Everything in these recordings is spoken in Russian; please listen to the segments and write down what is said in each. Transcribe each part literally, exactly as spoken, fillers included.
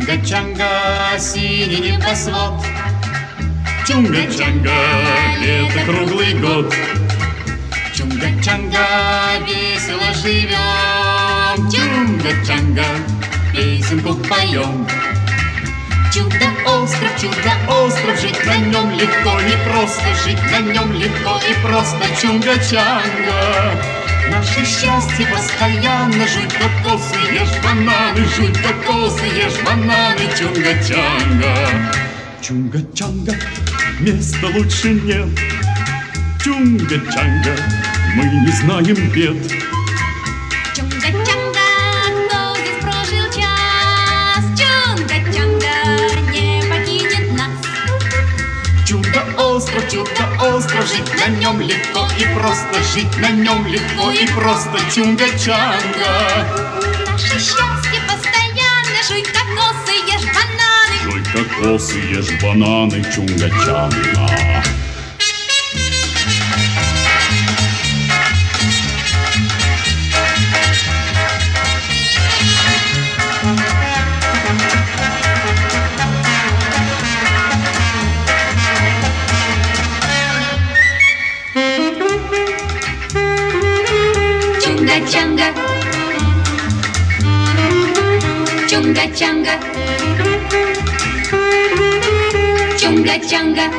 Чунга-чанга, синий небосвод. Чунга-чанга, лето круглый год. Чунга-чанга, весело живем. Чунга-чанга, песенку поем. Чудо-остров, чудо-остров, жить на нем легко и просто, жить на нем легко и просто. Чунга-чанга, наше счастье постоянно. Жуй кокосы, ешь бананы, жуй кокосы, ешь бананы. Чунга-чанга, Чунга-чанга, места лучше нет. Чунга-чанга, мы не знаем бед. Чунга-чанга, кто здесь прожил час? Чунга-чанга не покинет нас. Чудо-остров, чудо-остров, жить на нем легко и просто, жить на нем легко и просто. Чунга-чанга, Наше счастье постоянно. Жуй кокосы, ешь бананы. жуй кокосы, ешь бананы. Чунга-чанга. Чунга-чанга, Чунга-чанга, Чунга-чанга.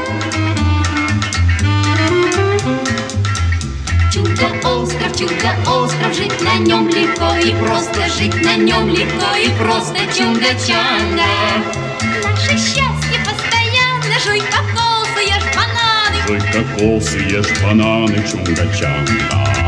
Чудо-остров, чудо-остров, жить на нем легко и просто, жить на нем легко и просто. Чунга-чанга, наше счастье постоянно. Жуй кокосы, ешь бананы. Жуй кокосы, ешь бананы. Чунга-чанга.